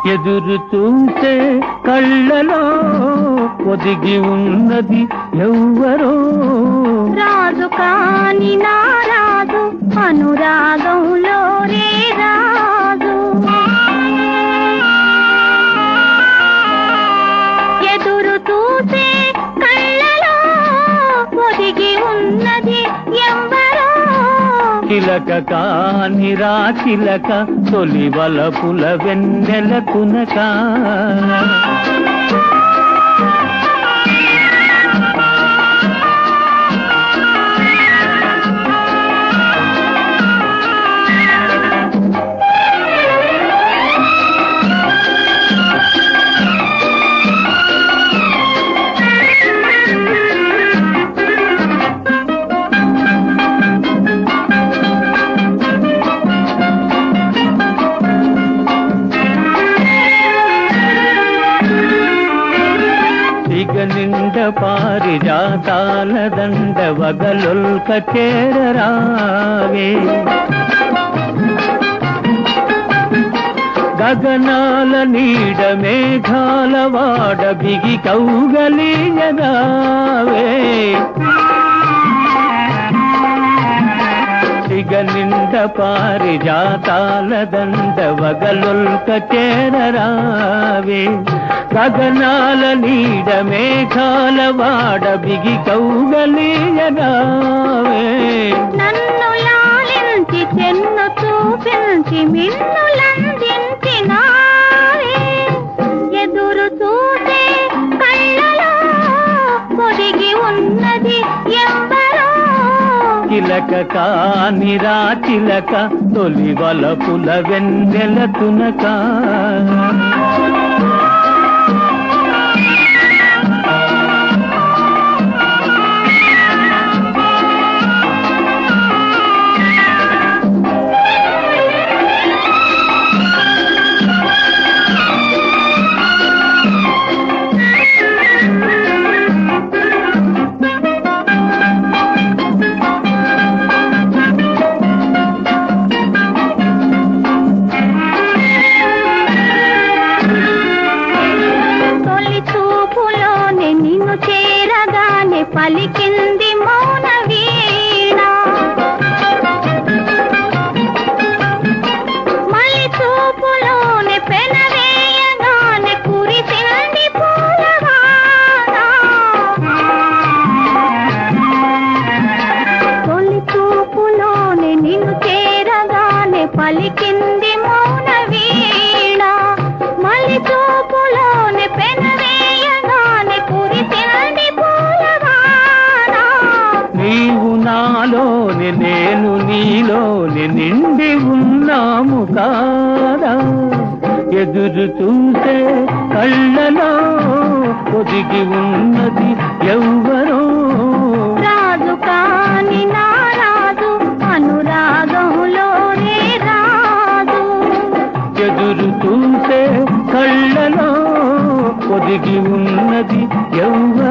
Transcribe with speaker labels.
Speaker 1: ఎదురు చూసే కళ్ళలో ఒదిగి ఉన్నది ఎవ్వరో
Speaker 2: రాజు కాని నా రాజు అనురాగంలో రే రాజు ఎదురు చూసే కళ్ళలో ఒదిగి ఉన్నది ఎవ్వరో
Speaker 1: చిలక కాని రా చిలక తొలి వలపుల వెన్నెల తునక నిండ పారిజాతాల దండ వగలొల్క చేరరావే గగనాల నీడ మేఘాల వాడ బిగి కౌగలియరావే నిండ పారిజాతాల దండ వగలొల్క చేరరావే గగనాల నీడ మేఘాల వాడ బిగి కౌగలియరావే
Speaker 2: నన్ను లాలించి చెన్ను చూపించి మిన్నులందించి నావే ఎదురు చూసే కళ్ళలో పొదిగి ఉన్నది ఎవ్వరో
Speaker 1: చిలక కాని రా చిలక తొలి వలపుల వెన్నెల తునక
Speaker 2: పలికింది మౌన వీణ మళ్ళీ చూపులోనే పెనవేయగానే కురిసింది పూలవాన తొలి చూపులోనే నిన్ను చేరగానే పలికింది మౌన వీణ మళ్ళీ చూపులోనే పెనవేయగానే కురిసింది
Speaker 1: నాలోని నేను నీలోని నిండి ఉన్నాము కాదా ఎదురు చూసే కళ్ళలో ఒదిగి ఉన్నది ఎవ్వరో
Speaker 2: రాజు కాని నా రాజు అనురాగంలో రే రాజు
Speaker 1: ఎదురు చూసే కళ్ళలో ఒదిగి ఉన్నది ఎవ్వరో